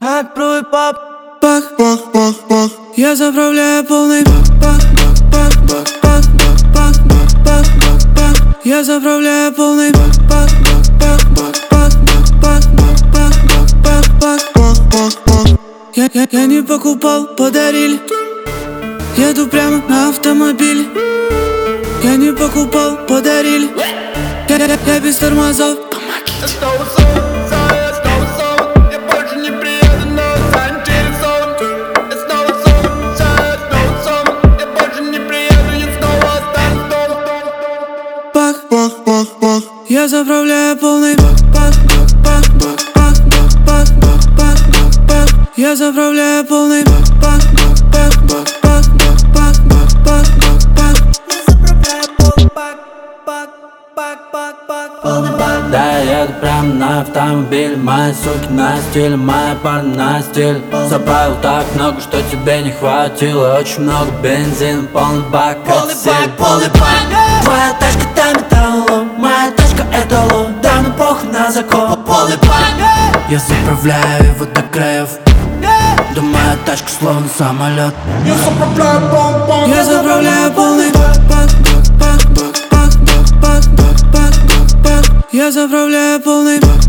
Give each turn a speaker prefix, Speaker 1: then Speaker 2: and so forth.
Speaker 1: Открой пап.
Speaker 2: Бах, бах, бах, бах.
Speaker 1: Я заправляю полный бак, бак, бак, бак, бак, бак, бак, бак, бак, бак. Я заправляю полный бак, бак, бак, бак, бак, бак, бак, бак, бак, бак, бак, бак. Я не покупал, подарили. Еду прямо на автомобиле. Я не покупал, подарили. Я без тормозов.
Speaker 3: Я больше не приеду, но заинтересован. Я снова сон. Я больше не приеду, я снова останусь дома.
Speaker 1: Бах,
Speaker 2: Бах, бах, бах.
Speaker 1: я заправляю полный бак, бак, бак, бак, бак, бак, бак, бак, бак, бак. Я заправляю полный бак, бак, бак, бак, бак, бак, бак, бак, бак, бак. Я заправляю полный бак, бак, бак, бак, бак, полный бак.
Speaker 4: Да, я еду прям на автомобиль. Мои суки на стиль, мои парни на стиль. Заправил так много, что тебе не хватило. Очень много бензина, полный бак,
Speaker 1: Полный
Speaker 4: это
Speaker 1: бак, полный
Speaker 4: силь.
Speaker 1: бак.
Speaker 4: Твоя тачка там металлолом, моя тачка это лом. Да ну похуй на закон.
Speaker 1: Полный бак.
Speaker 4: Я заправляю его до краев. Да моя тачка словно самолет.
Speaker 2: Я заправляю бомбом.
Speaker 1: Я заправляю полный бак, бак, бак, бак, бак, бак, бак, бак, бак, бак. Я заправляю полный бак.